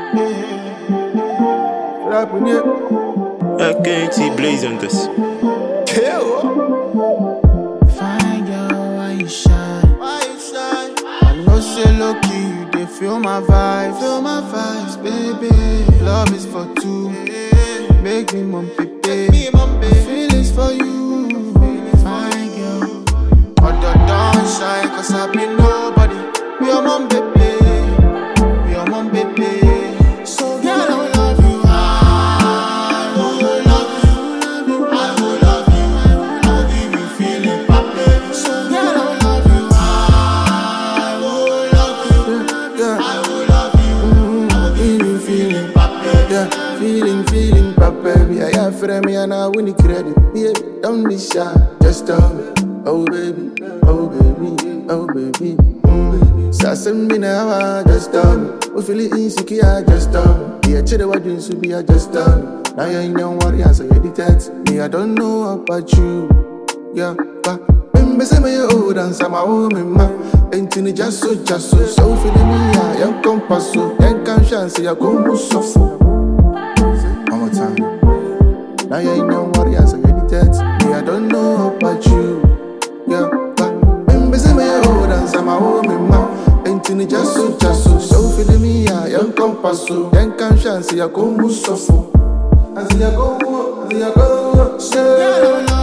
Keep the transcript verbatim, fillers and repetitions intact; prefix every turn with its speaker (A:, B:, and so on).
A: A K T blaze on this.
B: Fine girl, why you shy?
C: Why you shy?
B: I know say low key, you dey feel my vibes.
C: Feel my vibes, baby.
B: Love is for two. Make me mum pepe.
C: Me, mum, baby.
B: Feelings for you. Fine girl.
C: Other don't shine, cause I be nobody. Be your mom, baby. Be your mom, baby. So, girl, I will love you. I will love you. I will love you. I'll give you feeling, papi. So, girl, I will love you. I will love you.
B: Yeah.
C: I will love you. I'll give you feeling, papi.
B: Yeah, feeling, feeling, papa. Yeah, yeah, for me and I win the credit. Baby, don't be shy, just tell me. Oh baby, oh baby, oh baby, mm. So send me now, just tell me. We feel it insecure, just tell me. Yeah, chill, what you should be, just tell me. Now you're in your warrior, so you're the text. Me, I don't know about you. Yeah, but remember, say me old and some my home, man. Ain't in just so, just so. So feeling me, yeah, young compass, so. Young conscience, yeah, come so full. One more time. Now you're in your warrior, so you're the text. Me, I don't know about you. Yeah, but remember say me old and some my home man. Ain't in just so, just so. So feeling me, yeah, young compass, so. Young conscience, yeah, come so full. As you go, as you go,
C: Girl, I will love